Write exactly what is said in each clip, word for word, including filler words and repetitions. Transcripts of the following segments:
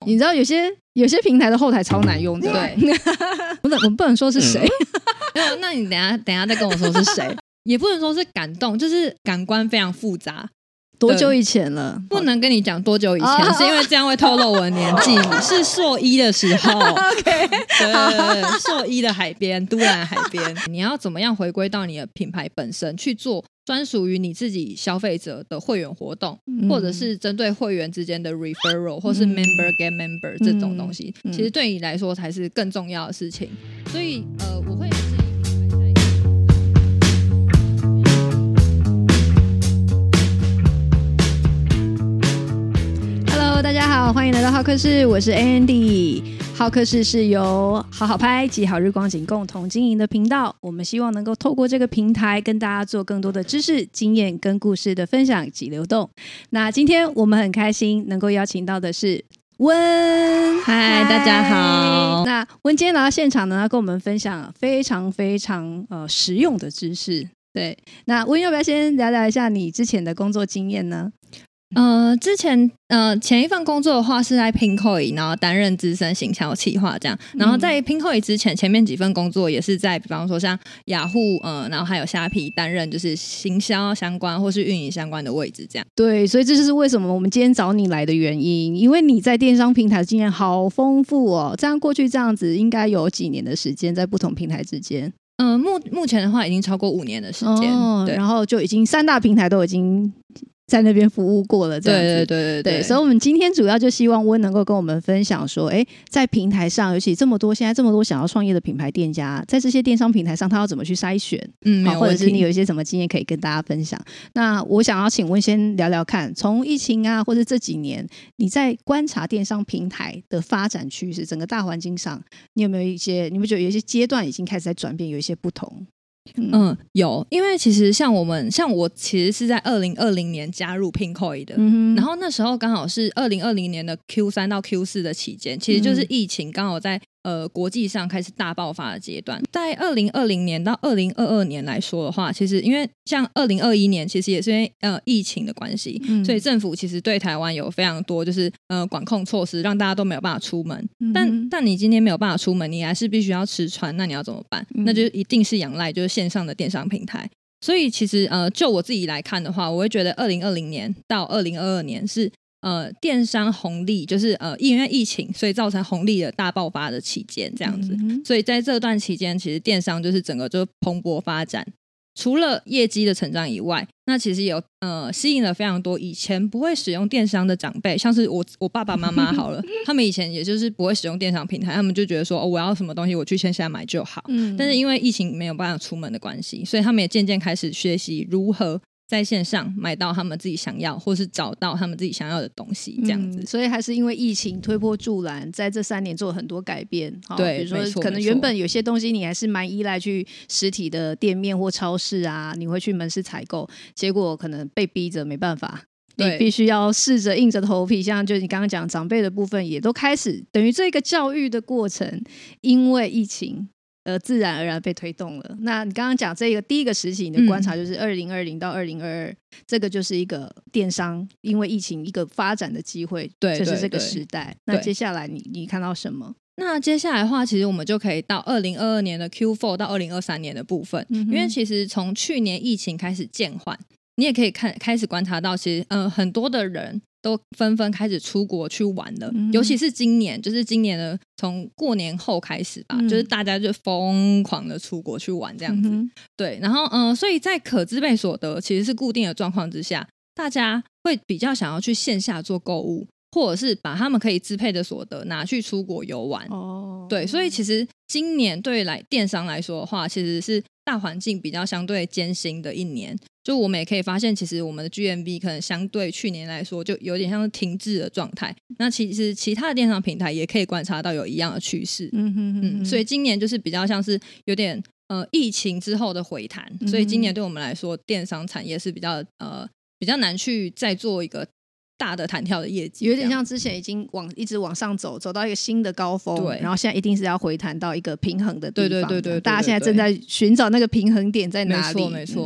你知道有些有些平台的后台超难用的，对，我们不能说是谁、 嗯、那你等一下等一下再跟我说是谁也不能说是感动，就是感官非常复杂。 多久以前了？ 不能跟你讲多久以前、哦、是因为这样会透露我的年纪是硕一的时候 OK 对，硕一的海边，都兰海边你要怎么样回归到你的品牌本身去做专属于你自己消费者的会员活动、嗯、或者是针对会员之间的 referral 或是 member get member、嗯、这种东西、嗯、其实对你来说才是更重要的事情。所以呃，我会大家好，欢迎来到好客室，我是 Andy。 好客室是由好好拍及好日光景共同经营的频道，我们希望能够透过这个平台跟大家做更多的知识、经验跟故事的分享及流动。那今天我们很开心能够邀请到的是温。 嗨，大家好。 那温今天来到现场呢，要跟我们分享非常非常、呃、实用的知识。对，那温要不要先聊聊一下你之前的工作经验呢？ 呃，之前呃前一份工作的话是在 Pinkoi， 然后担任资深行销企划这样。然后在 Pinkoi 之前，前面几份工作也是在比方说像雅虎呃，然后还有虾皮担任就是行销相关或是运营相关的位置这样。 对，所以这就是为什么我们今天找你来的原因，因为你在电商平台的经验好丰富哦。这样过去这样子应该有几年的时间在不同平台之间？ 嗯、呃，目目前的话已经超过五年的时间、 哦、 对， 然后就已经三大平台都已经在那边服务过了这样子。 对对对 对, 对, 对，所以我们今天主要就希望温能够跟我们分享说，哎，在平台上，尤其这么多现在这么多想要创业的品牌店家，在这些电商平台上他要怎么去筛选， 嗯，没有问题， 或者是你有一些什么经验可以跟大家分享。那我想要请温先聊聊看，从疫情啊或者这几年你在观察电商平台的发展趋势，整个大环境上你有没有一些，你们觉得有一些阶段已经开始在转变，有一些不同？ 嗯, 嗯，有，因为其实像我们，像我其实是在二零二零年加入 Pinkoi 的、嗯，然后那时候刚好是二零二零年的 Q 三 到 Q 四 的期间，其实就是疫情刚好在呃国际上开始大爆发的阶段。在二零二零年到二零二二年来说的话，其实因为像二零二一年其实也是因为呃疫情的关系、嗯，所以政府其实对台湾有非常多就是呃管控措施，让大家都没有办法出门。嗯、但但你今天没有办法出门，你还是必须要吃穿，那你要怎么办？嗯、那就一定是仰赖就是线上的电商平台。所以其实呃就我自己来看的话，我会觉得二零二零年到二零二二年是呃电商红利，就是呃因为疫情所以造成红利的大爆发的期间这样子、嗯、所以在这段期间其实电商就是整个就蓬勃发展。除了业绩的成长以外，那其实有呃吸引了非常多以前不会使用电商的长辈，像是我我爸爸妈妈好了他们以前也就是不会使用电商平台，他们就觉得说、哦、我要什么东西我去线下买就好、嗯、但是因为疫情没有办法出门的关系，所以他们也渐渐开始学习如何在线上买到他们自己想要或是找到他们自己想要的东西这样子、 嗯、所以还是因为疫情推波助澜，在这三年做了很多改变。 对， 比如说可能原本有些东西你还是蛮依赖去实体的店面或超市啊，你会去门市采购，结果可能被逼着没办法，你必须要试着硬着头皮，像就你刚刚讲长辈的部分也都开始，等于这个教育的过程因为疫情呃，自然而然被推动了。那你刚刚讲这个第一个时期你的观察就是二零二零到二零二二、嗯、这个就是一个电商因为疫情一个发展的机会， 对， 就是这个时代。那接下来你你看到什么？ 那接下来的话其实我们就可以到二零二二年的 Q 四 到二零二三年的部分、嗯、因为其实从去年疫情开始渐缓，你也可以看开始观察到其实、呃、很多的人都纷纷开始出国去玩了、嗯、尤其是今年，就是今年的从过年后开始吧、嗯、就是大家就疯狂的出国去玩这样子、嗯、对，然后嗯、呃，所以在可支配所得其实是固定的状况之下，大家会比较想要去线下做购物，或者是把他们可以支配的所得拿去出国游玩、哦、对，所以其实今年对来电商来说的话，其实是大环境比较相对艰辛的一年，就我们也可以发现其实我们的 G M V 可能相对去年来说就有点像是停滞的状态，那其实其他的电商平台也可以观察到有一样的趋势。嗯哼哼哼，嗯，所以今年就是比较像是有点呃疫情之后的回弹、嗯、所以今年对我们来说电商产业是比较呃比较难去再做一个大的弹跳的业绩， 有点像之前已经往一直往上走，走到一个新的高峰，对，然后现在一定是要回弹到一个平衡的地方。对对对 对, 对, 对，大家现在正在寻找那个平衡点在哪里。没错没错、嗯、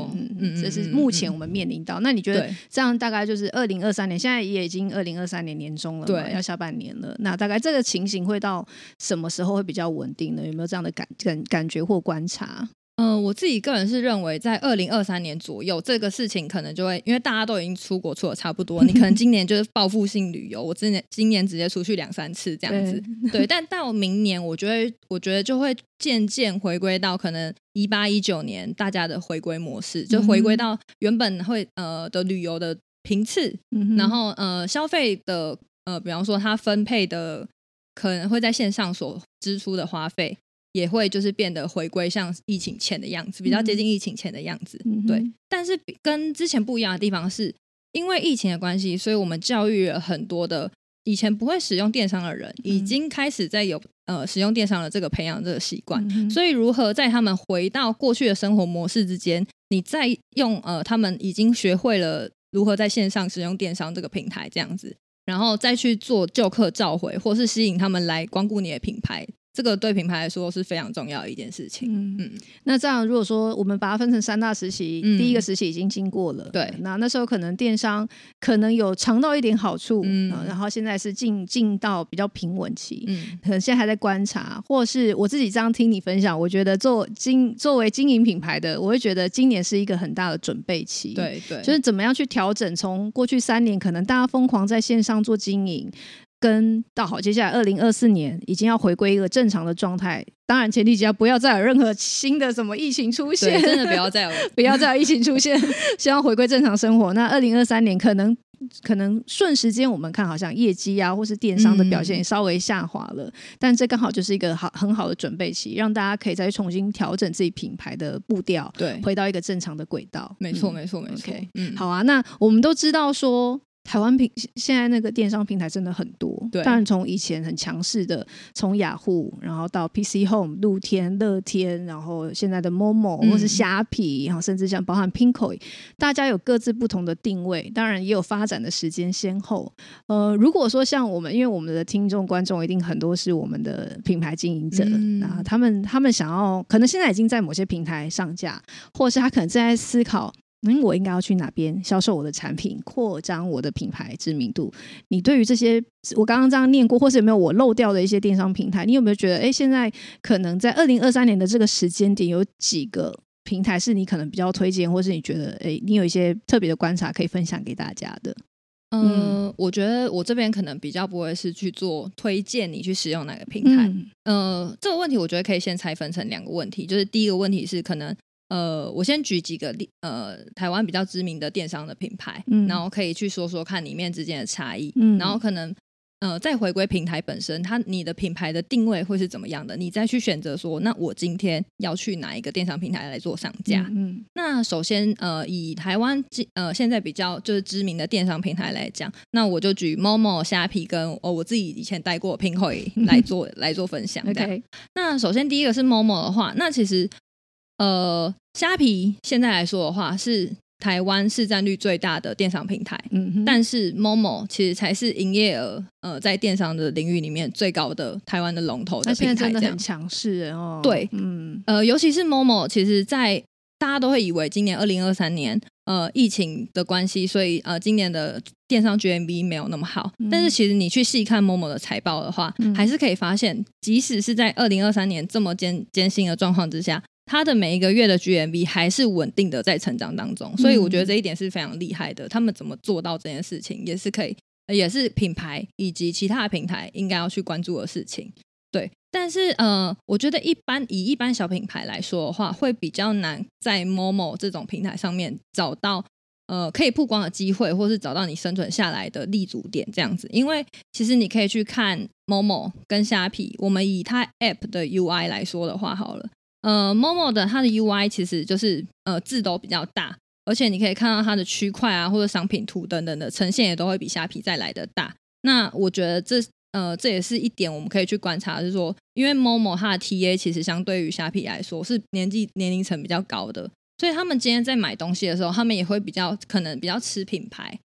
嗯，这是目前我们面临到。那你觉得这样大概就是二零二三年，现在也已经二零二三年年中了，对，要下半年了。那大概这个情形会到什么时候会比较稳定呢？有没有这样的感感感觉或观察？ 嗯、呃，我自己个人是认为，在二零二三年左右，这个事情可能就会，因为大家都已经出国出的差不多，你可能今年就是报复性旅游，我今年今年直接出去两三次这样子，对。对，但到明年，我觉得我觉得就会渐渐回归到可能一八一九年大家的回归模式，就回归到原本会呃的旅游的频次，嗯、然后呃消费的呃，比方说它分配的可能会在线上所支出的花费。也会就是变得回归像疫情前的样子，比较接近疫情前的样子、嗯、对。但是跟之前不一样的地方是，因为疫情的关系，所以我们教育了很多的以前不会使用电商的人，已经开始在有呃使用电商的这个培养这个习惯、嗯、所以如何在他们回到过去的生活模式之间，你再用呃他们已经学会了如何在线上使用电商这个平台这样子，然后再去做旧客召回，或是吸引他们来光顾你的品牌，这个对品牌来说是非常重要的一件事情。嗯嗯， 那这样如果说我们把它分成三大时期、嗯、第一个时期已经经过了， 对， 那那时候可能电商可能有尝到一点好处、嗯、然后现在是进进到比较平稳期、嗯、可能现在还在观察，或是我自己这样听你分享，我觉得做经作为经营品牌的，我会觉得今年是一个很大的准备期。 对对， 就是怎么样去调整，从过去三年可能大家疯狂在线上做经营，跟到好接下来二零二四年已经要回归一个正常的状态，当然前提只要不要再有任何新的什么疫情出现， 对，真的不要再有不要再有疫情出现希望回归正常生活。那二零二三年可能可能瞬时间我们看好像业绩啊或是电商的表现也稍微下滑了、嗯、但这刚好就是一个好很好的准备期，让大家可以再重新调整自己品牌的步调， 对， 回到一个正常的轨道。 没错、嗯、没错没错、okay 嗯、好啊。那我们都知道说台湾平现在那个电商平台真的很多，对，当然从以前很强势的从雅虎，然后到 P C Home、露天、乐天，然后现在的 Momo、嗯、或是虾皮，然后甚至像包含 Pinkoi， 大家有各自不同的定位，当然也有发展的时间先后。呃，如果说像我们，因为我们的听众观众一定很多是我们的品牌经营者，嗯、那他们他们想要可能现在已经在某些平台上架，或是他可能正在思考嗯，我应该要去哪边销售我的产品，扩张我的品牌知名度。你对于这些我刚刚这样念过，或是有没有我漏掉的一些电商平台，你有没有觉得哎，现在可能在二零二三年的这个时间点有几个平台是你可能比较推荐，或是你覺得哎，你有一些特别的观察可以分享给大家的？ 嗯、呃，我觉得我这边可能比较不会是去做推荐你去使用哪个平台。嗯、呃，这个问题我觉得可以先拆分成两个问题，就是第一个问题是可能呃，我先举几个呃台湾比较知名的电商的品牌、嗯、然后可以去说说看里面之间的差异、嗯、然后可能呃再回归平台本身，它你的品牌的定位会是怎么样的，你再去选择说那我今天要去哪一个电商平台来做上架。嗯嗯，那首先呃以台湾呃现在比较就是知名的电商平台来讲，那我就举 Momo、虾皮跟、哦、我自己以前带过 Pinkoi 来做来做分享。okay. 那首先第一个是 Momo 的话，那其实呃，虾皮现在来说的话是台湾市占率最大的电商平台、嗯、但是 Momo 其实才是营业额呃在电商的领域里面最高的台湾的龙头的平台。 它现在真的很强势哦。 对，嗯，呃，尤其是 Momo， 其实在大家都会以为今年二零二三年呃疫情的关系，所以呃今年的电商 G M V 没有那么好、嗯、但是其实你去细看 Momo 的财报的话、嗯、还是可以发现，即使是在二零二三年这么艰艰辛的状况之下，它的每一个月的 G M V 还是稳定的在成长当中，所以我觉得这一点是非常厉害的、嗯、他们怎么做到这件事情也是可以，也是品牌以及其他的平台应该要去关注的事情。对，但是呃，我觉得一般以一般小品牌来说的话，会比较难在 Momo 这种平台上面找到呃可以曝光的机会，或是找到你生存下来的立足点这样子。因为其实你可以去看 Momo 跟虾皮，我们以它 App 的 U I 来说的话好了，呃 Momo 的它的 U I 其实就是呃字都比较大，而且你可以看到它的区块啊或者商品图等等的呈现也都会比虾皮再来的大。那我觉得这呃这也是一点我们可以去观察，就是说因为 Momo 它的 T A 其实相对于虾皮来说是年纪年龄层比较高的，所以他们今天在买东西的时候，他们也会比较可能比较吃品牌，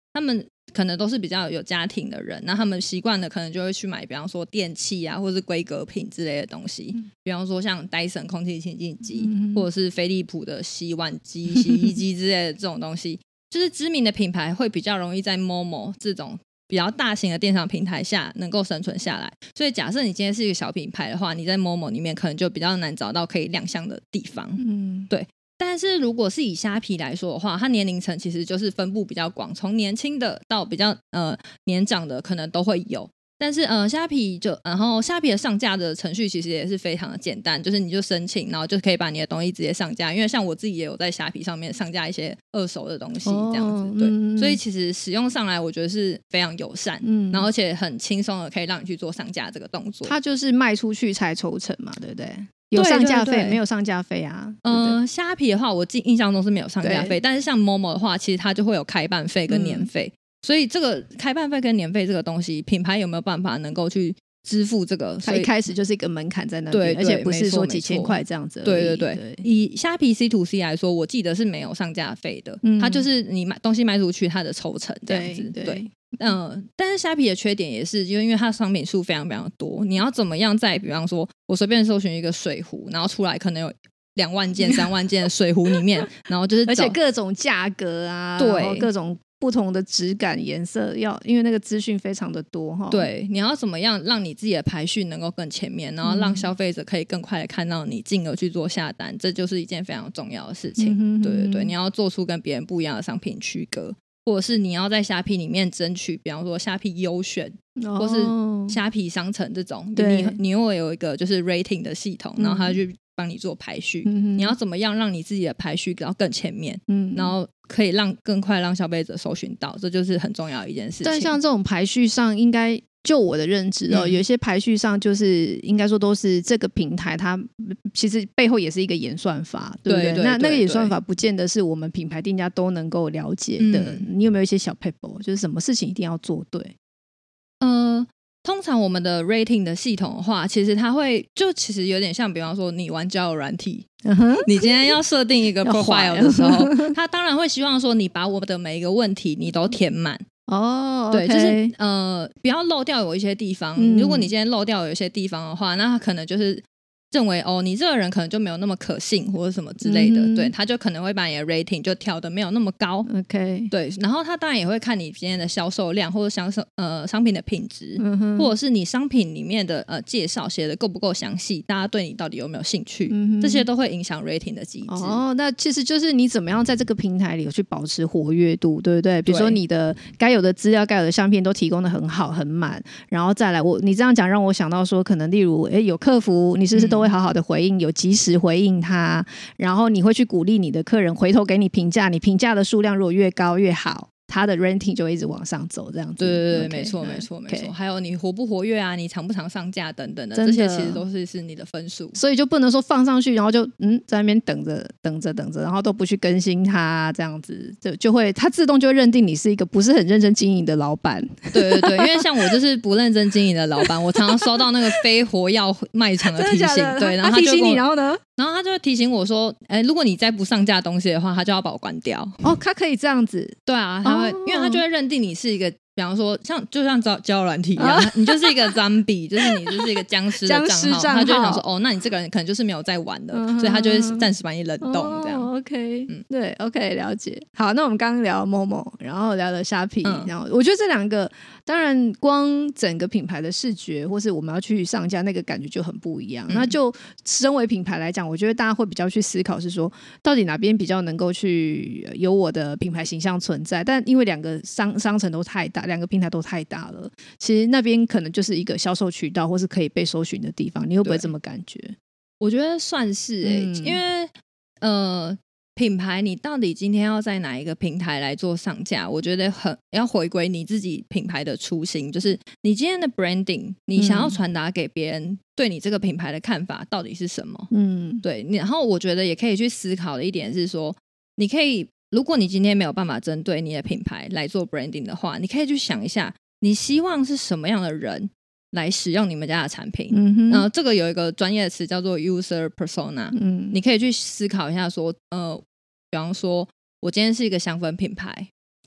他们可能都是比较有家庭的人，那他们习惯的可能就会去买比方说电器啊或是规格品之类的东西、嗯、比方说像 Dyson 空气清净机、嗯、或者是飞利浦的洗碗机洗衣机之类的这种东西就是知名的品牌会比较容易在 Momo 这种比较大型的电商平台下能够生存下来，所以假设你今天是一个小品牌的话，你在 Momo 里面可能就比较难找到可以亮相的地方、嗯、对。但是如果是以虾皮来说的话，它年龄层其实就是分布比较广，从年轻的到比较呃年长的可能都会有。但是呃虾皮就然后虾皮的上架的程序其实也是非常的简单，就是你就申请，然后就可以把你的东西直接上架。因为像我自己也有在虾皮上面上架一些二手的东西这样子、哦、对、嗯，所以其实使用上来我觉得是非常友善，嗯，然后而且很轻松的可以让你去做上架这个动作。 它就是卖出去才抽成嘛，对不对？有上架费没有上架费啊？ 呃，虾皮的话我印象中是没有上架费，但是像 Momo 的话其实它就会有开办费跟年费、嗯，所以这个开办费跟年费这个东西品牌有没有办法能够去支付这个， 它一开始就是一个门槛在那边，而且不是说几千块这样子而已。 对对 对, 对，以虾皮 C to C 来说我记得是没有上架费的、嗯、它就是你买东西卖出去它的抽成这样子。对, 对嗯，但是虾皮的缺点也是因为它商品数非常非常多，你要怎么样在比方说我随便搜寻一个水壶，然后出来可能有两万件三万件的水壶里面然后就是而且各种价格啊，对，然后各种不同的质感颜色，要因为那个资讯非常的多。 对，你要怎么样让你自己的排序能够更前面，然后让消费者可以更快的看到你进而去做下单、嗯、这就是一件非常重要的事情、嗯、对对对，你要做出跟别人不一样的商品区隔，或者是你要在虾皮里面争取比方说虾皮优选、哦、或是虾皮商城这种，你你又有一个就是 rating 的系统，然后它就帮你做排序、嗯、你要怎么样让你自己的排序到更前面、嗯、然后可以让更快让消费者搜寻到，这就是很重要的一件事情。 但像这种排序上应该就我的认知哦、嗯，有些排序上就是应该说都是这个平台它其实背后也是一个演算法，对不 对, 对, 对, 对，那那个演算法不见得是我们品牌店家都能够了解的、嗯、你有没有一些小 paper 就是什么事情一定要做对？ 呃通常我们的 rating 的系统的话，其实它会就其实有点像比方说你玩交友软体、uh-huh. 你今天要设定一个 profile 的时候他当然会希望说你把我的每一个问题你都填满哦、oh, okay. 对，就是呃不要漏掉有一些地方、嗯、如果你今天漏掉有一些地方的话，那他可能就是认为哦你这个人可能就没有那么可信或者什么之类的、嗯、对，他就可能会把你的 rating 就调的没有那么高。 OK， 对，然后他当然也会看你今天的销售量或者销售呃商品的品质、嗯、或者是你商品里面的呃介绍写的够不够详细，大家对你到底有没有兴趣、嗯、这些都会影响 rating 的机制。 哦，那其实就是你怎么样在这个平台里去保持活跃度，对不对？比如说你的该有的资料该有的相片都提供的很好很满，然后再来我你这样讲让我想到说可能例如诶有客服你是不是都会好好的回应、嗯、有及时回应他，然后你会去鼓励你的客人回头给你评价，你评价的数量如果越高越好，他的 ranking 就会一直往上走，这样子。 对对对、okay, 没错没错没错。还有你活不活跃啊，你常不常上架等等的，这些其实都是是你的分数， 所以就不能说放上去然后就嗯在那边等着等着等着，然后都不去更新它，这样子就就会它自动就会认定你是一个不是很认真经营的老板。 对对对，因为像我就是不认真经营的老板我常常收到那个非活药卖场的提醒对，然后他就提醒你，然后呢然后他就会提醒我说哎，如果你再不上架东西的话他就要把我关掉。 哦，他可以这样子？ 对啊，他会、哦、因为他就会认定你是一个比方说像就像交交友软体一样、啊、你就是一个 zombie 就是你就是一个僵尸的账号，他就会想说哦那你这个人可能就是没有在玩的、嗯、所以他就会暂时把你冷冻这样、 哦、OK、嗯、对 OK 了解。好，那我们刚刚聊 Momo 然后聊了虾皮、嗯、然后我觉得这两个当然光整个品牌的视觉或是我们要去上架那个感觉就很不一样、嗯、那就身为品牌来讲我觉得大家会比较去思考是说到底哪边比较能够去有我的品牌形象存在，但因为两个商商城都太大，两个平台都太大了，其实那边可能就是一个销售渠道或是可以被搜寻的地方，你会不会这么感觉？ 我觉得算是欸、嗯、因为呃品牌你到底今天要在哪一个平台来做上架，我觉得很要回归你自己品牌的初心，就是你今天的 branding 你想要传达给别人对你这个品牌的看法到底是什么。嗯，对，然后我觉得也可以去思考的一点是说你可以如果你今天没有办法针对你的品牌来做 branding 的话，你可以去想一下你希望是什么样的人来使用你们家的产品、嗯、然后这个有一个专业的词叫做 user persona、嗯、你可以去思考一下说呃，比方说我今天是一个香氛品牌，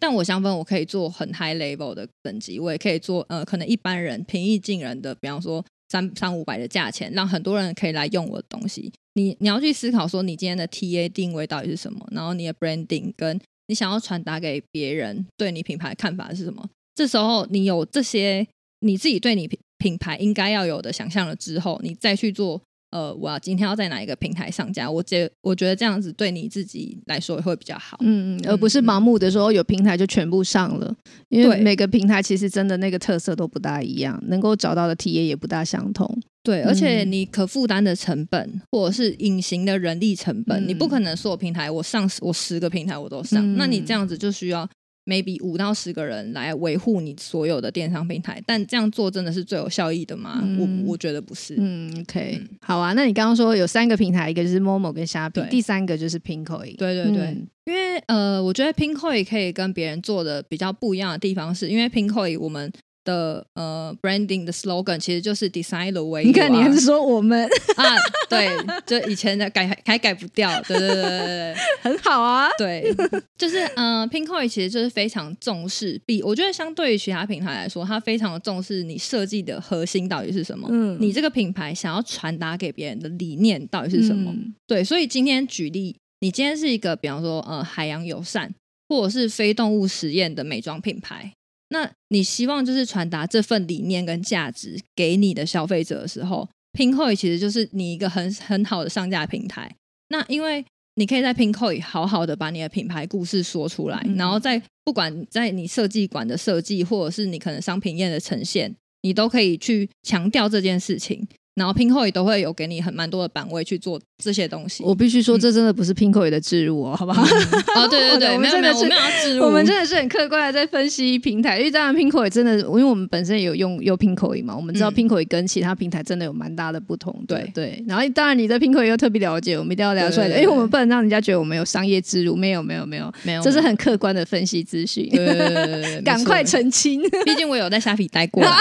但我相分我可以做很 high level 的等级，我也可以做呃可能一般人平易近人的，比方说三三五百的价钱，让很多人可以来用我的东西。你你要去思考说你今天的 T A 定位到底是什么，然后你的 branding 跟你想要传达给别人对你品牌看法是什么。这时候你有这些你自己对你品牌应该要有的想象了之后，你再去做呃，我要今天要在哪一个平台上架，我觉我觉得这样子对你自己来说会比较好。 嗯，而不是盲目的说有平台就全部上了，因为每个平台其实真的那个特色都不大一样，能够找到的体验也不大相同。 对，而且你可负担的成本、嗯、或者是隐形的人力成本、嗯、你不可能所有平台我上我十个平台我都上、嗯、那你这样子就需要 maybe 五到十个人来维护你所有的电商平台，但这样做真的是最有效益的吗？嗯、我我觉得不是。 嗯 OK、嗯、好啊，那你刚刚说有三个平台，一个就是 Momo 跟虾皮，第三个就是 Pinkoi。 对对对、嗯、因为呃，我觉得 Pinkoi 可以跟别人做的比较不一样的地方是，因为 Pinkoi 我们的呃 branding 的 slogan 其实就是 design the way you are。 你看你还是说我们啊，对，就以前的改还改不掉。对对对对对， 很好啊。 对，就是呃 Pinkoi 其实就是非常重视，比我觉得相对于其他平台来说，它非常的重视你设计的核心到底是什么、嗯、你这个品牌想要传达给别人的理念到底是什么、嗯、对，所以今天举例，你今天是一个比方说呃海洋友善或者是非动物实验的美妆品牌，那你希望就是传达这份理念跟价值给你的消费者的时候， Pinkoi 其实就是你一个很很好的上架平台。那因为你可以在 Pinkoi 好好的把你的品牌故事说出来、嗯、然后在不管在你设计馆的设计或者是你可能商品页的呈现，你都可以去强调这件事情，然后 Pinkoi 都会有给你很蛮多的版位去做这些东西。 我必须说这真的不是 Pinkoi 的置入哦，好不好、 嗯、哦对对对，没有没有，我们要置入， 我们真的是很客观的在分析平台，因为当然 Pinkoi 真的，因为我们本身有用用 Pinkoi 嘛，我们知道 Pinkoi 跟其他平台真的有蛮大的不同。对对，然后当然你对 Pinkoi 又特别了解，我们一定要聊出来的，因为我们不能让人家觉得我们有商业置入，没有没有没有没有，这是很客观的分析资讯。对对对对，赶快澄清， 毕竟我有在虾皮待过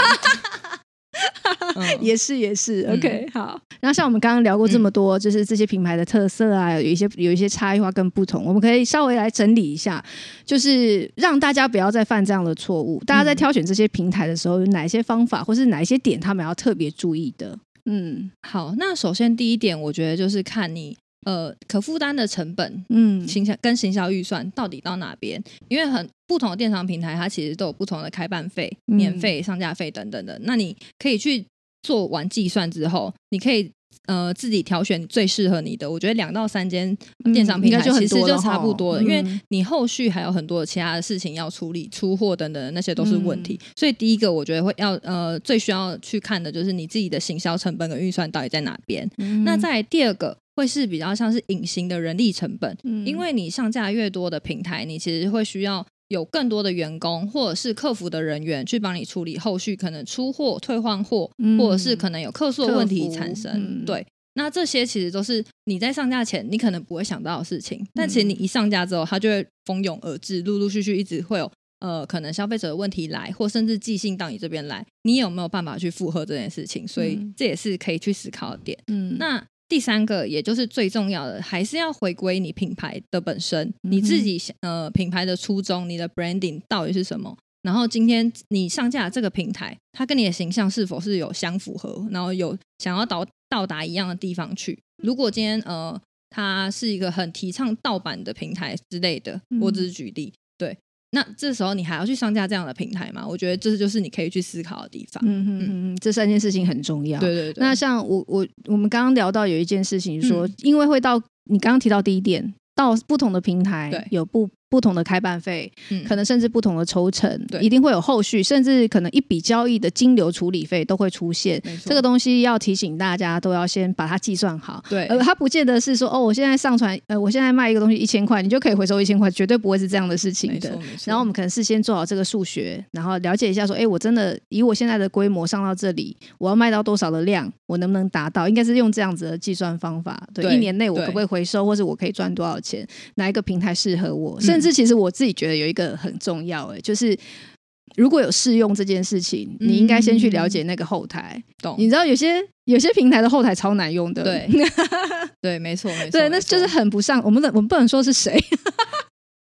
嗯、也是也是 OK、嗯、好。然后像我们刚刚聊过这么多、嗯、就是这些品牌的特色啊，有一些有一些差异化跟不同，我们可以稍微来整理一下，就是让大家不要再犯这样的错误。大家在挑选这些平台的时候，有哪一些方法或是哪一些点他们要特别注意的？ 嗯，好，那首先第一点我觉得就是看你呃可负担的成本，嗯，行销跟行销预算到底到哪边，因为很不同的电商平台它其实都有不同的开办费、嗯、免费、上架费等等的，那你可以去做完计算之后，你可以呃自己挑选最适合你的。我觉得两到三间电商平台其实就差不多了、嗯、因为你后续还有很多其他的事情要处理，出货等等的那些都是问题、嗯、所以第一个我觉得会要呃最需要去看的就是你自己的行销成本跟预算到底在哪边、嗯、那再来第二个会是比较像是隐形的人力成本、嗯、因为你上架越多的平台，你其实会需要有更多的员工或者是客服的人员去帮你处理后续可能出货、退换货、嗯、或者是可能有客诉的问题产生、嗯、对，那这些其实都是你在上架前你可能不会想到的事情、嗯、但其实你一上架之后它就会蜂拥而至，陆陆续续一直会有呃，可能消费者的问题来，或甚至寄信到你这边来，你有没有办法去负荷这件事情，所以这也是可以去思考的点、嗯、那第三个也就是最重要的，还是要回归你品牌的本身、嗯、你自己呃品牌的初衷，你的 branding 到底是什么，然后今天你上架这个平台它跟你的形象是否是有相符合，然后有想要到到达一样的地方去。如果今天呃它是一个很提倡盗版的平台之类的、嗯、我只是举例，对，那这时候你还要去上架这样的平台吗？我觉得这就是你可以去思考的地方。嗯嗯嗯，这三件事情很重要。 对对对。 那像我我我们刚刚聊到有一件事情说、嗯、因为会到你刚刚提到第一点，到不同的平台有不不同的开办费、嗯、可能甚至不同的抽成，一定会有后续，甚至可能一笔交易的金流处理费都会出现。这个东西要提醒大家都要先把它计算好。对，呃，它不见得是说哦，我现在上传，呃，我现在卖一个东西一千块，你就可以回收一千块，绝对不会是这样的事情的。然后我们可能事先做好这个数学，然后了解一下说，哎，我真的以我现在的规模上到这里，我要卖到多少的量，我能不能达到？应该是用这样子的计算方法。对，对一年内我可不可以回收，或是我可以赚多少钱？哪一个平台适合我？甚至其实我自己觉得有一个很重要、欸、就是如果有试用这件事情、嗯、你应该先去了解那个后台。懂？你知道有些有些平台的后台超难用的。 对对，没错没错。 对，那就是很不上，我们我们不能说是谁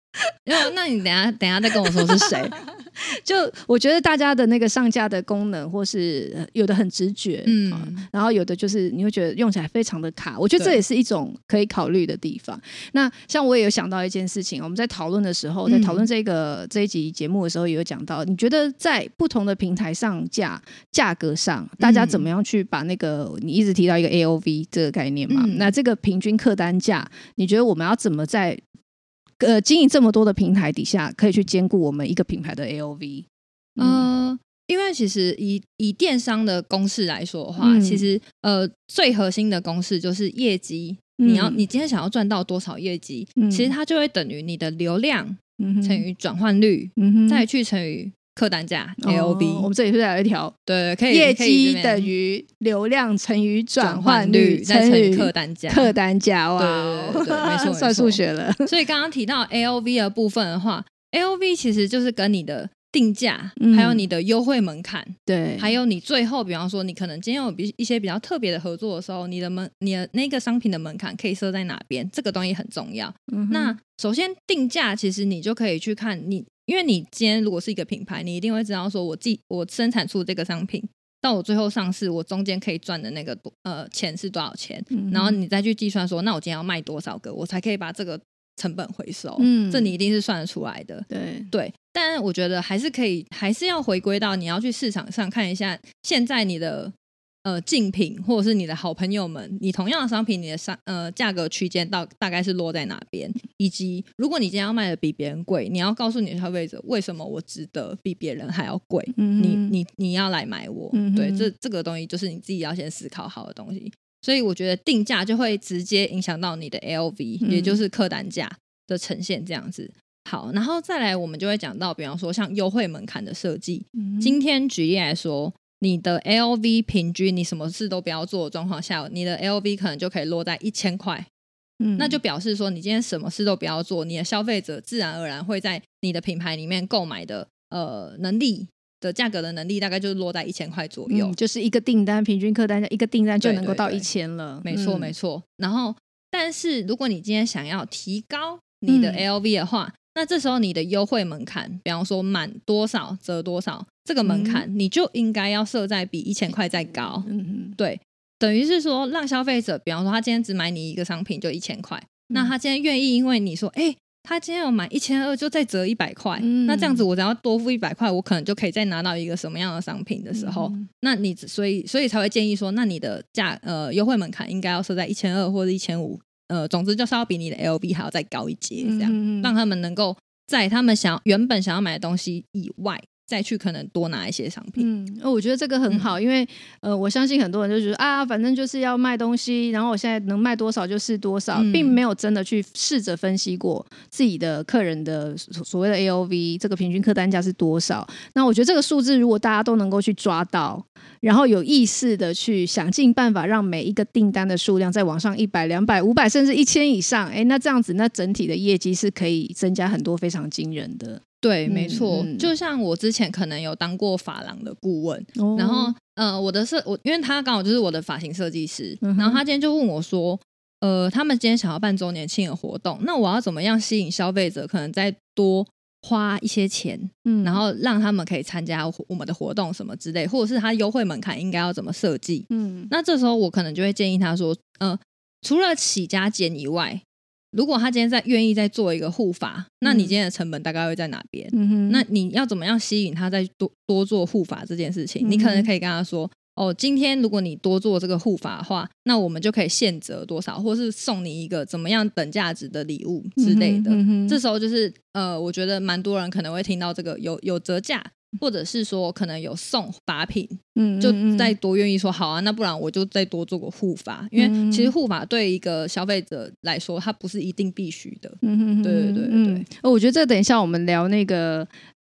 那你等一下等一下再跟我说是谁。 就我觉得大家的那个上架的功能或是有的很直觉、嗯啊、然后有的就是你会觉得用起来非常的卡，我觉得这也是一种可以考虑的地方。那像我也有想到一件事情，我们在讨论的时候，在讨论这个、嗯、这一集节目的时候也有讲到，你觉得在不同的平台上架价格上大家怎么样去把那个、嗯、你一直提到一个 A O V 这个概念嘛、嗯、那这个平均客单价你觉得我们要怎么在呃，经营这么多的平台底下，可以去兼顾我们一个品牌的 A O V。 嗯、呃，因为其实以以电商的公式来说的话，嗯、其实呃最核心的公式就是业绩。嗯、你要你今天想要赚到多少业绩、嗯，其实它就会等于你的流量乘以转换率、嗯，再去乘以客单价、哦、A O V。 我们这里是有一条， 对，可以业绩等于流量乘以转换率再乘以客单价， 客单价哇， 对对对，没错， 算数学了。 所以刚刚提到 A O V 的部分的话 ，A O V 其实就是跟你的定价、嗯、还有你的优惠门槛， 对， 还有你最后比方说你可能今天有一些比较特别的合作的时候，你的门你的那个商品的门槛可以设在哪边，这个东西很重要、嗯、那首先定价其实你就可以去看你，因为你今天如果是一个品牌，你一定会知道说我自己我生产出这个商品到我最后上市我中间可以赚的那个呃钱是多少钱、嗯、然后你再去计算说那我今天要卖多少个我才可以把这个成本回收，嗯，这你一定是算得出来的， 对对。但我觉得还是可以，还是要回归到你要去市场上看一下，现在你的呃竞品或者是你的好朋友们，你同样的商品，你的商呃价格区间到大概是落在哪边，以及如果你今天要卖的比别人贵，你要告诉你的消费者为什么我值得比别人还要贵，嗯、你你你要来买我，嗯、对，这这个东西就是你自己要先思考好的东西。所以我觉得定价就会直接影响到你的 A O V、嗯、也就是客单价的呈现这样子。好，然后再来我们就会讲到比方说像优惠门槛的设计、嗯、今天举例来说，你的 A O V 平均你什么事都不要做的状况下，你的 A O V 可能就可以落在一千块、嗯、那就表示说你今天什么事都不要做，你的消费者自然而然会在你的品牌里面购买的呃能力的价格的能力大概就是落在一千块左右、 嗯、就是一个订单平均客单价一个订单就能够到一千了， 对对对，没错、嗯、没错。然后但是如果你今天想要提高你的 A O V 的话、嗯、那这时候你的优惠门槛比方说满多少折多少这个门槛、嗯、你就应该要设在比一千块再高、嗯、对，等于是说让消费者比方说他今天只买你一个商品就一千块、嗯、那他今天愿意因为你说哎、欸他今天有买一千二就再折一百块、嗯、那这样子我只要多付一百块我可能就可以再拿到一个什么样的商品的时候、嗯、那你所以所以才会建议说那你的价呃优惠门槛应该要设在一千二或者一千五，呃总之就是要比你的 L V 还要再高一阶，这样、嗯、让他们能够在他们想原本想要买的东西以外再去可能多拿一些商品。 嗯，我觉得这个很好、嗯、因为呃，我相信很多人就觉得啊，反正就是要卖东西，然后我现在能卖多少就是多少、嗯、并没有真的去试着分析过自己的客人的所谓的 A O V 这个平均客单价是多少。那我觉得这个数字如果大家都能够去抓到，然后有意识的去想尽办法让每一个订单的数量再往上一百、两百、五百甚至一千以上，哎，那这样子那整体的业绩是可以增加很多，非常惊人的。 对，没错、嗯嗯、就像我之前可能有当过发廊的顾问、哦、然后呃，我的设我因为他刚好就是我的发型设计师、嗯、然后他今天就问我说呃，他们今天想要办周年庆的活动，那我要怎么样吸引消费者可能再多花一些钱、嗯、然后让他们可以参加我们的活动什么之类，或者是他优惠门槛应该要怎么设计、嗯、那这时候我可能就会建议他说呃，除了起加减以外，如果他今天在愿意再做一个护发，那你今天的成本大概会在哪边、嗯、那你要怎么样吸引他再多多做护发这件事情、嗯、你可能可以跟他说哦，今天如果你多做这个护发的话，那我们就可以现折多少，或是送你一个怎么样等价值的礼物之类的、嗯嗯、这时候就是呃，我觉得蛮多人可能会听到这个有有折价，或者是说可能有送发品，嗯，就再多愿意说好啊，那不然我就再多做个护发，因为其实护发对一个消费者来说它不是一定必须的，嗯，对对对对、嗯、 我觉得这等一下我们聊那个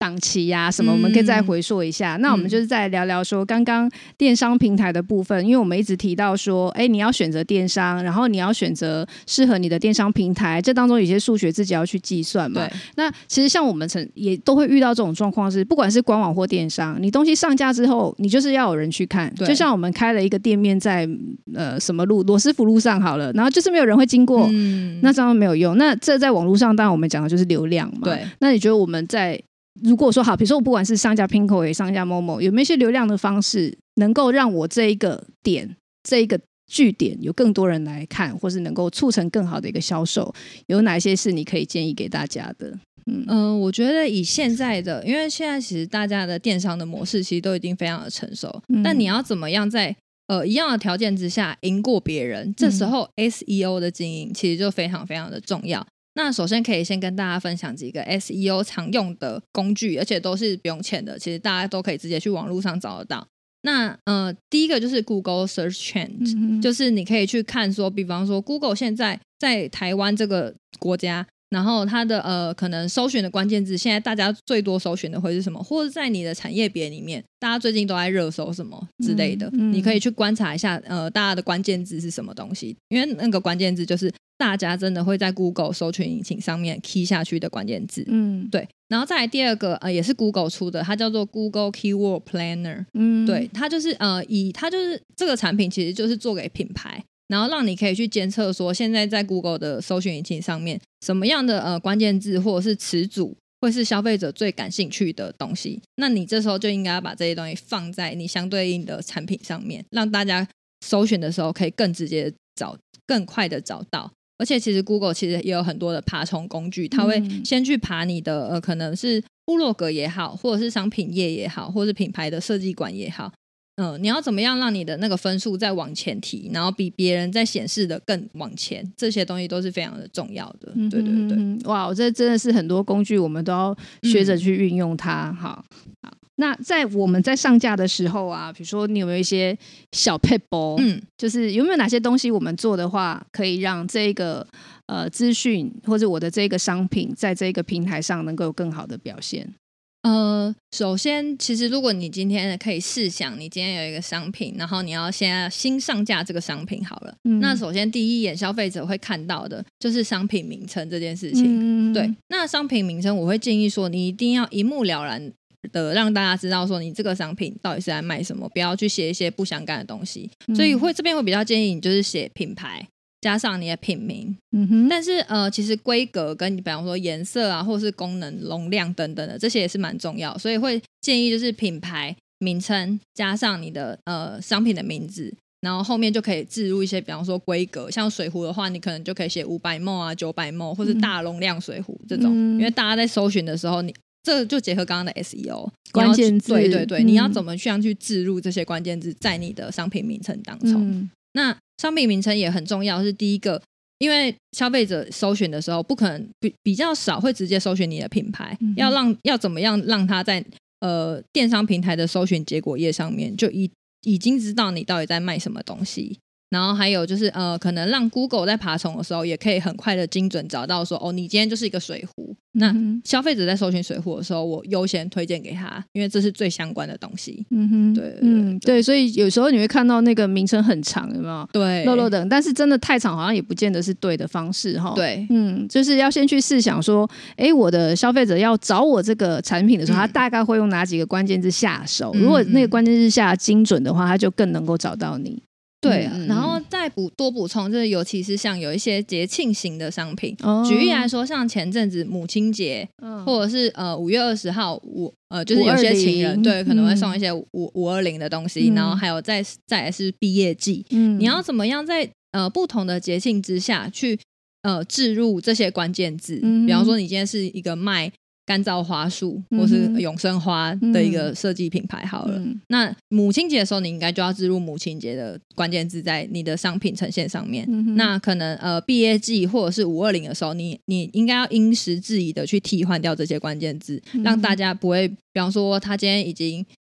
档期呀、啊、什么，我们可以再回溯一下、嗯、那我们就是再聊聊说刚刚电商平台的部分，因为我们一直提到说哎，你要选择电商，然后你要选择适合你的电商平台，这当中有些数学自己要去计算嘛。那其实像我们也都会遇到这种状况，是不管是官网或电商，你东西上架之后你就是要有人去看，就像我们开了一个店面在呃什么路罗斯福路上好了，然后就是没有人会经过、嗯、那这样没有用。那这在网络上当然我们讲的就是流量嘛。对，那你觉得我们在如果说好，比如说我不管是上架 Pinkoi 也上架 Momo， 有没有一些流量的方式能够让我这一个点这一个据点有更多人来看，或是能够促成更好的一个销售，有哪些是你可以建议给大家的？嗯、 呃，我觉得以现在的，因为现在其实大家的电商的模式其实都已经非常的成熟、嗯、但你要怎么样在呃一样的条件之下赢过别人，这时候 S E O 的经营其实就非常非常的重要。那首先可以先跟大家分享几个 S E O 常用的工具，而且都是不用钱的，其实大家都可以直接去网络上找得到。那呃，第一个就是 Google Search Trend、嗯、就是你可以去看说，比方说 Google 现在在台湾这个国家，然后它的呃可能搜寻的关键字，现在大家最多搜寻的会是什么，或者在你的产业别里面大家最近都在热搜什么之类的、嗯嗯、你可以去观察一下呃大家的关键字是什么东西，因为那个关键字就是大家真的会在 Google 搜寻引擎上面 key 下去的关键字。嗯，对。然后再来第二个呃也是 Google 出的，它叫做 Google Keyword Planner。嗯，对，它就是呃以它就是这个产品其实就是做给品牌，然后让你可以去监测说现在在 Google 的搜寻引擎上面什么样的呃关键字或者是词组会是消费者最感兴趣的东西，那你这时候就应该把这些东西放在你相对应的产品上面，让大家搜寻的时候可以更直接找更快的找到。而且其实 Google 其实也有很多的爬虫工具，它会先去爬你的呃可能是部落格也好，或者是商品页也好，或是品牌的设计馆也好，嗯、呃，你要怎么样让你的那个分数再往前提，然后比别人在显示的更往前，这些东西都是非常的重要的。对对对， 嗯、哇，这真的是很多工具我们都要学着去运用它。嗯、好，好，那在我们在上架的时候啊，比如说你有没有一些小撇步，嗯，就是有没有哪些东西我们做的话可以让这个呃资讯或者我的这个商品在这个平台上能够有更好的表现？ 呃，首先其实如果你今天可以试想你今天有一个商品，然后你要现在新上架这个商品好了、嗯、那首先第一眼消费者会看到的就是商品名称这件事情、嗯、对，那商品名称我会建议说你一定要一目了然的让大家知道说你这个商品到底是在卖什么，不要去写一些不相干的东西、嗯、所以会这边会比较建议你就是写品牌加上你的品名、嗯、哼，但是呃，其实规格跟你比方说颜色啊或是功能容量等等的这些也是蛮重要，所以会建议就是品牌名称加上你的呃商品的名字，然后后面就可以置入一些比方说规格，像水壶的话你可能就可以写五百 ml 啊九百 ml 或是大容量水壶这种、嗯、因为大家在搜寻的时候你这就结合刚刚的 S E O 关键字， 对对对、嗯、你要怎么去去置入这些关键字在你的商品名称当中、嗯、那商品名称也很重要，是第一个，因为消费者搜寻的时候不可能 比, 比较少会直接搜寻你的品牌、嗯、要让要怎么样让他在呃电商平台的搜寻结果页上面就已已经知道你到底在卖什么东西，然后还有就是呃，可能让 Google 在爬虫的时候也可以很快的精准找到说哦，你今天就是一个水壶、嗯、那消费者在搜寻水壶的时候我优先推荐给他，因为这是最相关的东西。嗯哼，对对 对,、 嗯、对，所以有时候你会看到那个名称很长，有没有？ 对， 漏漏的，但是真的太长好像也不见得是对的方式齁。 对， 嗯，就是要先去试想说哎，我的消费者要找我这个产品的时候、嗯、他大概会用哪几个关键字下手、嗯、如果那个关键字下精准的话他就更能够找到你。 对、啊嗯、然后再补多补充，就是尤其是像有一些节庆型的商品、哦、举例来说像前阵子母亲节、嗯、或者是呃五月二十号五呃就是有些情人对可能会送一些五五二零的东西、嗯、然后还有再再来是毕业季、嗯、你要怎么样在呃不同的节庆之下去呃置入这些关键字、嗯、比方说你今天是一个卖干燥花束或是永生花的一个设计品牌好了、嗯、那母亲节的时候你应该就要置入母亲节的关键字在你的商品呈现上面、嗯、那可能呃毕业季或者是五二零的时候你你应该要因时制宜的去替换掉这些关键字、嗯、让大家不会比方说他今天已经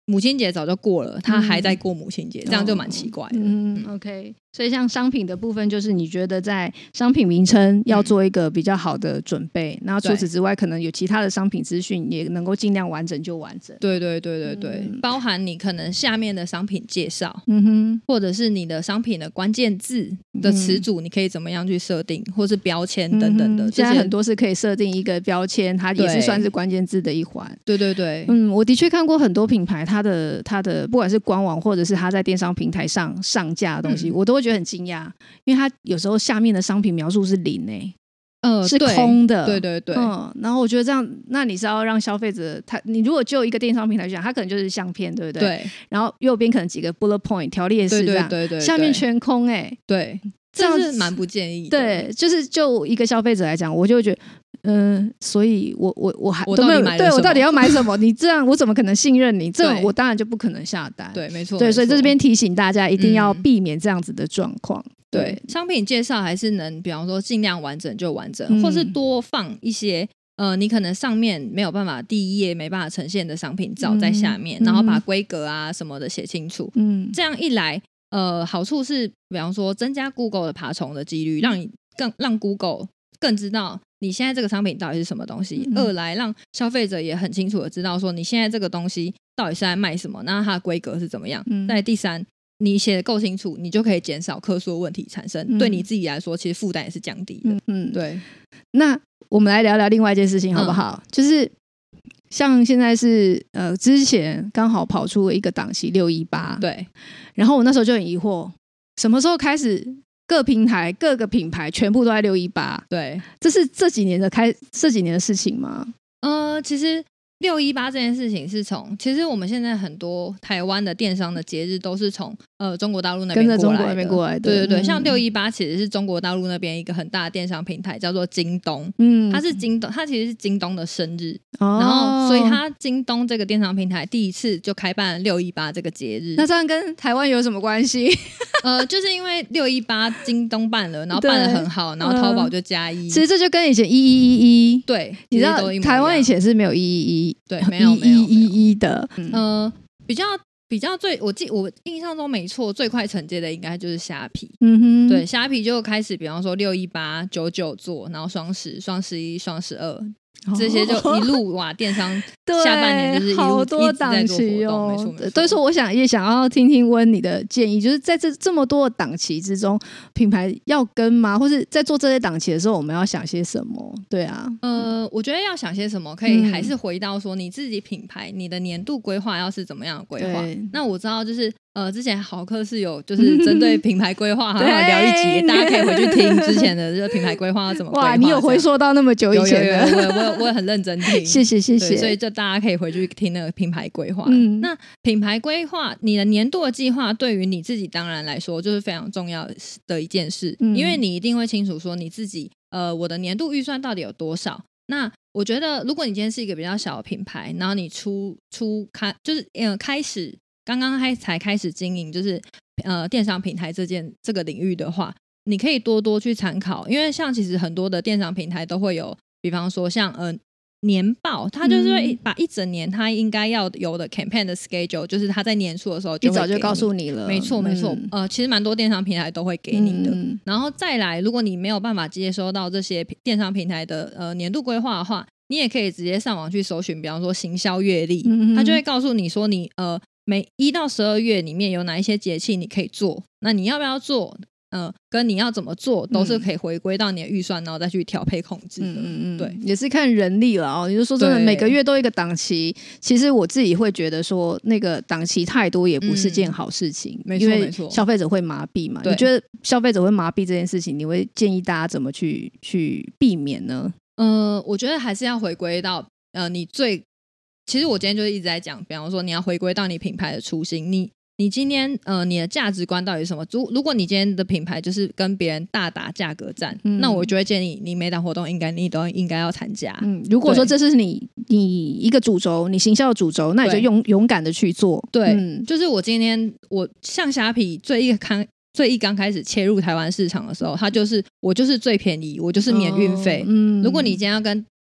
母亲节早就过了，他还在过母亲节、嗯、这样就蛮奇怪的。 嗯, 嗯 OK， 所以像商品的部分就是你觉得在商品名称要做一个比较好的准备、嗯、然后除此之外可能有其他的商品资讯也能够尽量完整就完整。 对对对对对、嗯、包含你可能下面的商品介绍、 嗯哼， 或者是你的商品的关键字的词组你可以怎么样去设定、嗯、或是标签等等的、嗯、 现在很多是可以设定一个标签，它也是算是关键字的一环。 对对对， 嗯，我的确看过很多品牌它的它的不管是官网或者是它在电商平台上上架的东西、嗯、我都会觉得很惊讶，因为它有时候下面的商品描述是零欸，呃，是空的。 对对对、 嗯，然后我觉得这样，那你是要让消费者他，你如果就一个电商平台讲，它可能就是相片，对不对？ 对。 然后右边可能几个 bullet point 条列式这样， 对对对对对， 下面全空哎、欸， 对，这样是蛮不建议的。 对，就是就一个消费者来讲，我就会觉得。嗯，所以我我我还我到底买了什么？ 对，我到底要买什么？你这样我怎么可能信任你？这种我当然就不可能下单。 对，没错。 对，所以这边提醒大家一定要避免这样子的状况、嗯。 对，商品介绍还是能，比方说尽量完整就完整，嗯、或是多放一些呃，你可能上面没有办法第一页没办法呈现的商品照在下面，嗯、然后把规格啊什么的写清楚。嗯，这样一来，呃，好处是，比方说增加 Google 的爬虫的几率，让你更让 Google 更知道你现在这个商品到底是什么东西、嗯、二来让消费者也很清楚的知道说你现在这个东西到底是在卖什么，那它的规格是怎么样、嗯、再第三你写的够清楚，你就可以减少客诉问题产生、嗯、对你自己来说其实负担也是降低的。嗯嗯，对。 那我们来聊聊另外一件事情好不好、嗯、就是像现在是呃之前刚好跑出了一个档期六一八， 对， 然后我那时候就很疑惑什么时候开始各平台各个品牌全部都在六一八？ 对， 这是这几年的开这几年的事情吗？ 呃，其实六一八这件事情是从，其实我们现在很多台湾的电商的节日都是从呃中国大陆那边过来的，跟着中国那边过来的。对对对，嗯、像六一八其实是中国大陆那边一个很大的电商平台叫做京东，嗯，它是京东，它其实是京东的生日，哦、然后所以它京东这个电商平台第一次就开办了六一八这个节日。 那这样跟台湾有什么关系？ 呃，就是因为六一八京东办了，然后办得很好，然后淘宝就加一、嗯。 其实这就跟以前一一一一， 对， 你知道台湾以前是没有一一一， 对，没有没有一一一的。 嗯、呃，比较比较最我记我印象中没错，最快承接的应该就是虾皮。嗯哼，对，虾皮就开始，比方说六一八、九九做，然后双十、双十一、双十二。这些就一路哇，电商下半年就是一路好多档期哦。没错没错。所以说，我想也想要听听温你的建议，就是在这这么多的档期之中，品牌要跟吗？或是在做这些档期的时候，我们要想些什么？对啊， 呃，我觉得要想些什么，可以还是回到说你自己品牌，你的年度规划要是怎么样的规划？那我知道就是。呃，之前好客是有就是针对品牌规划好好聊一集，大家可以回去听之前的这个品牌规划要怎么规划。 哇，你有回溯到那么久以前的， 有有有我我我也很认真听， 谢谢谢谢。 所以就大家可以回去听那个品牌规划。嗯，那品牌规划，你的年度的计划对于你自己当然来说就是非常重要的一件事，嗯、因为你一定会清楚说你自己呃我的年度预算到底有多少。那我觉得，如果你今天是一个比较小的品牌，然后你出出开就是呃开始。刚刚还才开始经营就是呃电商平台这件这个领域的话，你可以多多去参考，因为像其实很多的电商平台都会有，比方说像呃年报，它就是会把一整年它应该要有的 campaign 的 schedule， 就是它在年初的时候就会一早就告诉你了。 没错没错、嗯、呃其实蛮多电商平台都会给你的、嗯、然后再来，如果你没有办法接收到这些电商平台的呃年度规划的话，你也可以直接上网去搜寻，比方说行销月历，它就会告诉你说你呃每一到十二月里面有哪一些节气你可以做，那你要不要做呃，跟你要怎么做都是可以回归到你的预算、嗯、然后再去调配控制的。嗯嗯，对， 也是看人力了哦。你就说真的每个月都一个档期，其实我自己会觉得说那个档期太多也不是件好事情、嗯、因为消费者会麻痹嘛。你觉得消费者会麻痹这件事情，你会建议大家怎么去去避免呢？ 呃，我觉得还是要回归到呃你最其实我今天就是一直在讲，比方说你要回归到你品牌的初心，你你今天呃你的价值观到底是什么？如如果你今天的品牌就是跟别人大打价格战、嗯、那我就会建议你每档活动应该你都应该要参加。 嗯，如果说这是你你一个主轴，你行销的主轴，那你就勇勇敢的去做。对、嗯， 就是我今天我像虾皮最一刚最一刚开始切入台湾市场的时候，它就是我就是最便宜，我就是免运费、哦嗯、如果你今天要跟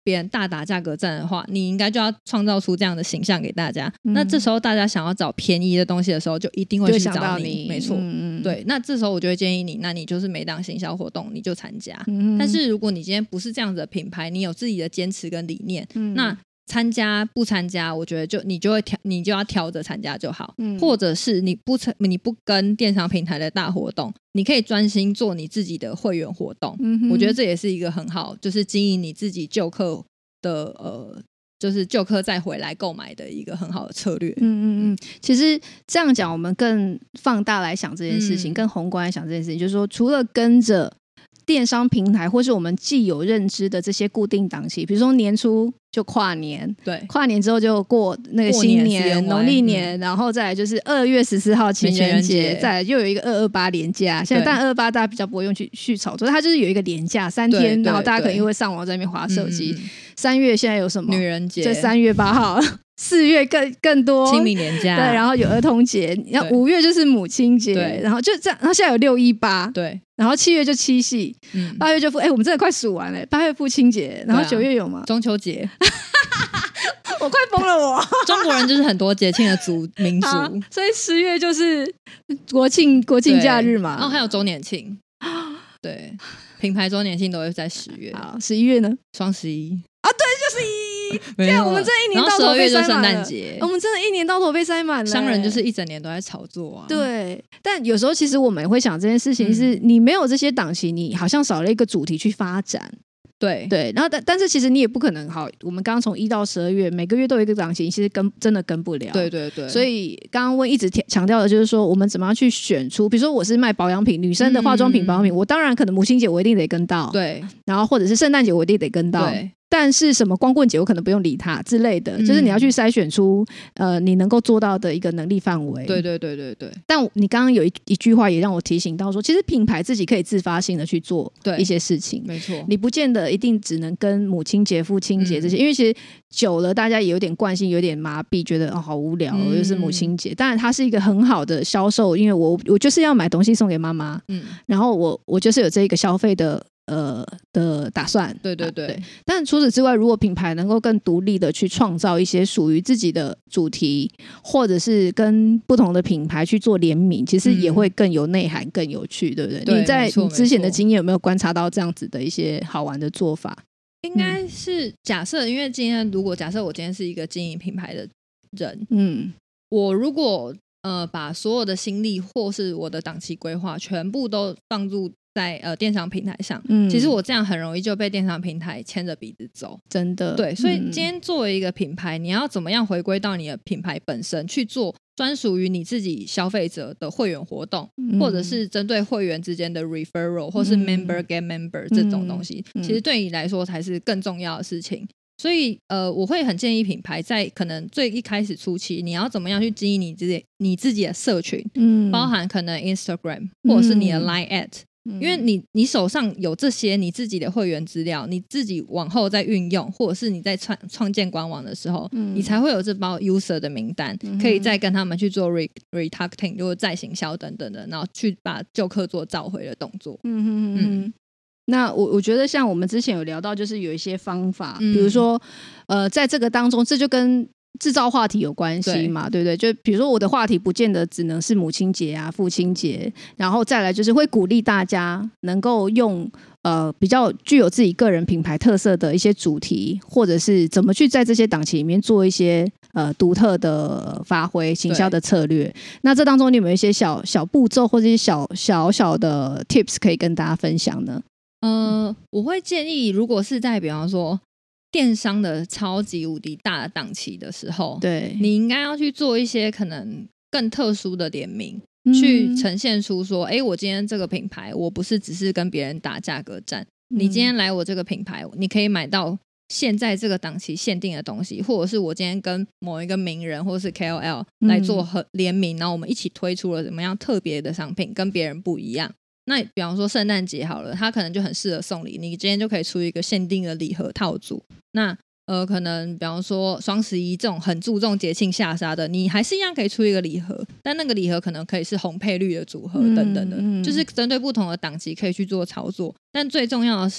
别人大打价格战的话，你应该就要创造出这样的形象给大家、嗯、那这时候大家想要找便宜的东西的时候就一定会去找 你, 你没错、嗯、对，那这时候我就会建议你，那你就是每档行销活动你就参加、嗯、但是如果你今天不是这样子的品牌，你有自己的坚持跟理念、嗯、那参加不参加我觉得就你就会挑你就要挑着参加就好、嗯、或者是你不你不跟电商平台的大活动，你可以专心做你自己的会员活动、嗯、我觉得这也是一个很好就是经营你自己旧客的呃就是旧客再回来购买的一个很好的策略。嗯嗯嗯，其实这样讲我们更放大来想这件事情、嗯、更宏观来想这件事情，就是说除了跟着电商平台或是我们既有认知的这些固定档期，比如说年初就跨年， 对， 跨年之后就过那个新年农历年、嗯、然后再来就是二月十四号情人节，再来又有一个二二八连假，现在但二二八大家比较不会用去去炒作，它就是有一个连假三天，然后大家可能又会上网在那边滑手机。三月现在有什么？ 女人节， 这三月八号四月更更多清明年假， 对，然后有儿童节，然后五月就是母亲节，然后就这样，然后现在有六一八， 对， 然后七月就七夕，八、嗯、月就父，哎、欸，我们真的快数完了，八月父亲节，然后九月有吗？ 中秋节， 我快疯了我，我中国人就是很多节庆的族民族， 所以十月就是国庆国庆假日嘛， 然后还有周年庆，对，品牌周年庆都会在十月， 好，十一月呢？ 双十一啊，对，就是一。这样我们真的一年到头被塞满了，然后十二月就圣诞节，我们真的一年到头被塞满了。 商人就是一整年都在炒作啊。 对，但有时候其实我们也会想这件事情是、嗯、你没有这些档期，你好像少了一个主题去发展。 对对，然后但但是其实你也不可能好，我们刚刚从一到十二月每个月都有一个档期，其实跟真的跟不了。 对对对， 所以刚刚温一直强调的就是说，我们怎么样去选出，比如说我是卖保养品，女生的化妆品、嗯、保养品，我当然可能母亲节我一定得跟到， 对， 然后或者是圣诞节我一定得跟到，对。但是什么光棍节我可能不用理他之类的、嗯、就是你要去筛选出呃你能够做到的一个能力范围。 对对对对对。 但你刚刚有 一, 一句话也让我提醒到说，其实品牌自己可以自发性的去做一些事情， 没错， 你不见得一定只能跟母亲节父亲节这些、嗯、因为其实久了大家也有点惯性有点麻痹，觉得哦好无聊、嗯、就是母亲节，当然它是一个很好的销售，因为我我就是要买东西送给妈妈、嗯、然后我我就是有这一个消费的呃的打算， 对对 对, 对， 但除此之外，如果品牌能够更独立的去创造一些属于自己的主题，或者是跟不同的品牌去做联名，其实也会更有内涵、嗯、更有趣，对不对？ 对， 你在你之前的经验有没有观察到这样子的一些好玩的做法？ 应该是假设，因为今天如果假设我今天是一个经营品牌的人，嗯，我如果呃把所有的心力或是我的档期规划全部都放入在呃电商平台上、嗯、其实我这样很容易就被电商平台牵着鼻子走， 真的。 对，所以今天作为一个品牌、嗯、你要怎么样回归到你的品牌本身，去做专属于你自己消费者的会员活动、嗯、或者是针对会员之间的 referral 或是 member get member、嗯、这种东西、嗯、其实对你来说才是更重要的事情。所以呃，我会很建议品牌在可能最一开始初期，你要怎么样去经营你自己你自己的社群、嗯、包含可能 Instagram 或者是你的 Line at、嗯、因为你你手上有这些你自己的会员资料，你自己往后再运用，或者是你在创创建官网的时候、嗯、你才会有这包 user 的名单、嗯、可以再跟他们去做 re, retargeting 就是再行销等等的，然后去把旧客做召回的动作。嗯嗯嗯。那我我觉得像我们之前有聊到，就是有一些方法、嗯、比如说呃，在这个当中这就跟制造话题有关系嘛， 对, 对不对？就比如说我的话题不见得只能是母亲节啊父亲节，然后再来就是会鼓励大家能够用呃比较具有自己个人品牌特色的一些主题，或者是怎么去在这些档期里面做一些呃独特的发挥行销的策略。那这当中你有没有一些小小步骤或者是小小小的 tips 可以跟大家分享呢？ 呃，我会建议如果是在比方说电商的超级无敌大的档期的时候， 对，你应该要去做一些可能更特殊的联名、嗯、去呈现出说哎，我今天这个品牌我不是只是跟别人打价格战、嗯、你今天来我这个品牌你可以买到现在这个档期限定的东西，或者是我今天跟某一个名人或者是 K O L 来做联名、嗯、然后我们一起推出了怎么样特别的商品跟别人不一样。那比方说圣诞节好了，它可能就很适合送礼，你今天就可以出一个限定的礼盒套组。那呃，可能比方说双十一这种很注重节庆下杀的，你还是一样可以出一个礼盒，但那个礼盒可能可以是红配绿的组合等等的、嗯嗯、就是针对不同的档期可以去做操作。但最重要的是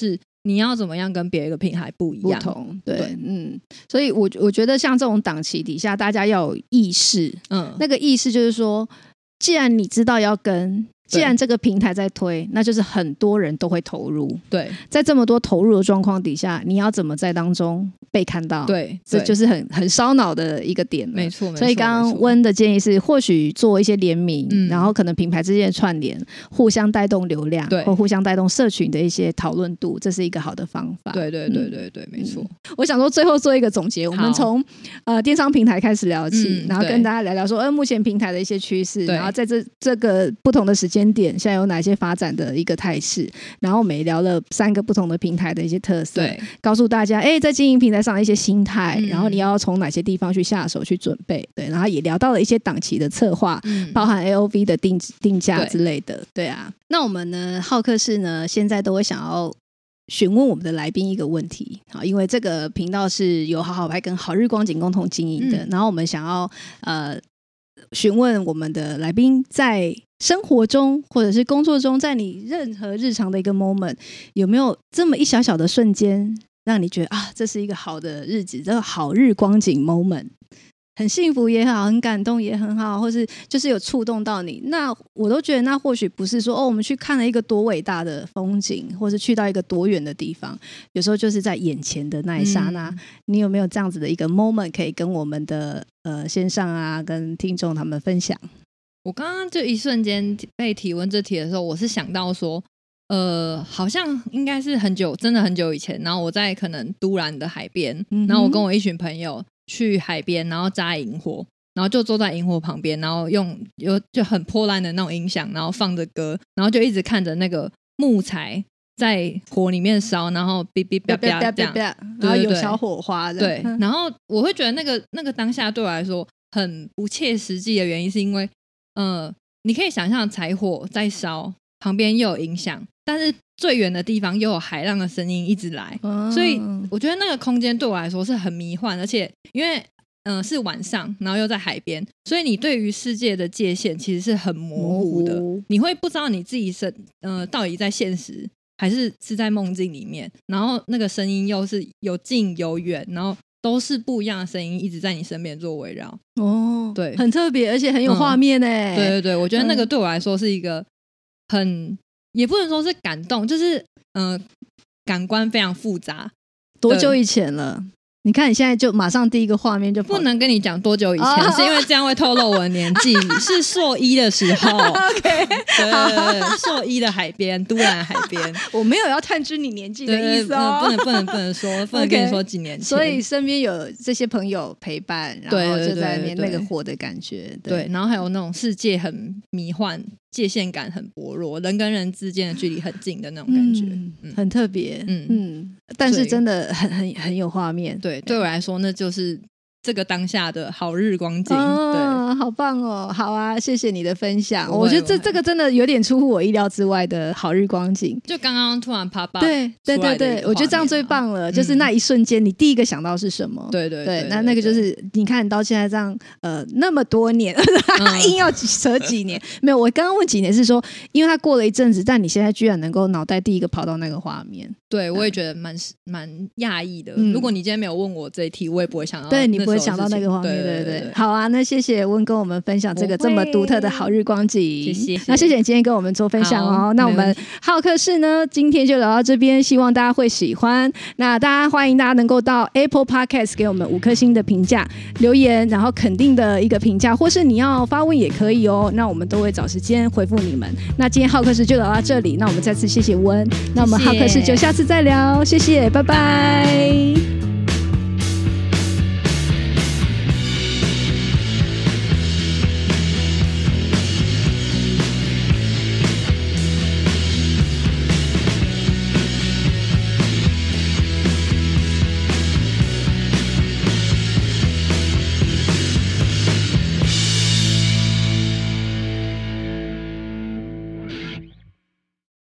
你要怎么样跟别的品牌不一样不同。 对, 对嗯，所以我我觉得像这种档期底下大家要有意识，嗯，那个意识就是说既然你知道要跟，既然这个平台在推，那就是很多人都会投入。 对， 在这么多投入的状况底下，你要怎么在当中被看到？ 对， 这就是很很烧脑的一个点了。 没错， 所以刚刚温的建议是，或许做一些联名、嗯，然后可能品牌之间的串联，互相带动流量，对，或互相带动社群的一些讨论度，这是一个好的方法。 对对对对对，嗯、没错、 嗯。我想说，最后做一个总结，我们从呃电商平台开始聊起、嗯，然后跟大家聊聊说，呃，目前平台的一些趋势，然后在这这个不同的时间点，现在有哪些发展的一个态势，然后我们也聊了三个不同的平台的一些特色，对，告诉大家，哎，在经营平台上的一些心态、嗯，然后你要从哪些地方去下手去准备，对，然后也聊到了一些档期的策划、嗯，包含 A O V 的定定价之类的， 对, 对啊。那我们呢，好客室呢，现在都会想要询问我们的来宾一个问题，好，因为这个频道是由好好拍跟好日光景共同经营的、嗯，然后我们想要呃询问我们的来宾在生活中或者是工作中，在你任何日常的一个 moment， 有没有这么一小小的瞬间让你觉得啊，这是一个好的日子，这个好日光景 moment， 很幸福也好，很感动也很好，或是就是有触动到你，那我都觉得那或许不是说哦，我们去看了一个多伟大的风景，或是去到一个多远的地方，有时候就是在眼前的那一刹那、嗯、你有没有这样子的一个 moment 可以跟我们的呃线上啊跟听众他们分享？ 我刚刚就一瞬间被提问这题的时候，我是想到说呃，好像应该是很久，真的很久以前，然后我在可能都兰的海边、嗯、然后我跟我一群朋友去海边，然后扎萤火，然后就坐在萤火旁边，然后用有就很破烂的那种音响，然后放着歌，然后就一直看着那个木材在火里面烧，然后哔哔叭叭这样， 然后有小火花的， 对，然后我会觉得那个那个当下对我来说很不切实际的原因是因为呃，你可以想象柴火在烧，旁边又有音响，但是最远的地方又有海浪的声音一直来、哦、所以我觉得那个空间对我来说是很迷幻，而且因为呃是晚上，然后又在海边，所以你对于世界的界限其实是很模糊的，模糊你会不知道你自己是呃到底在现实还是是在梦境里面，然后那个声音又是有近有远，然后都是不一样的声音一直在你身边做围绕。 哦，对，很特别，而且很有画面耶、 嗯、对对对，我觉得那个对我来说是一个很、嗯、也不能说是感动，就是嗯、呃，感官非常复杂。 多久以前了？你看你现在就马上第一个画面就不能跟你讲多久以前、哦、是因为这样会透露我的年纪是硕一的时候 OK 对对对，硕一的海边，都兰海边我没有要探知你年纪的意思哦， 不能不能不能说不能跟你说几年前、okay, 所以身边有这些朋友陪伴，然后就在那边那个火的感觉， 对, 对, 对, 对，然后还有那种世界很迷幻，界限感很薄弱，人跟人之间的距离很近的那种感觉、嗯嗯、很特别，嗯嗯，但是真的很很很有画面， 对，对我来说那就是这个当下的好日光景、 哦、对，好棒哦，好啊，谢谢你的分享，我觉得这这个真的有点出乎我意料之外的好日光景， 就刚刚突然啪啪， 对对对对，我觉得这样最棒了、嗯、就是那一瞬间你第一个想到是什么， 对对 对, 对, 对，那那个就是你看到现在这样呃那么多年硬要扯几年没有，我刚刚问几年是说因为他过了一阵子，但你现在居然能够脑袋第一个跑到那个画面， 对，我也觉得蛮蛮讶异的、嗯、如果你今天没有问我这一题，我也不会想到， 对，你不会想到那个画面，对对 对, 对, 对，好啊，那谢谢温跟我们分享这个这么独特的好日光景， 谢谢， 那谢谢你今天跟我们做分享哦，那我们好客室呢今天就聊到这边，希望大家会喜欢，那大家欢迎大家能够到 Apple Podcast 给我们五颗星的评价留言，然后肯定的一个评价，或是你要发问也可以哦，那我们都会找时间回复你们，那今天好客室就聊到这里，那我们再次谢谢温，那我们好客室就下次再聊，谢谢，拜拜。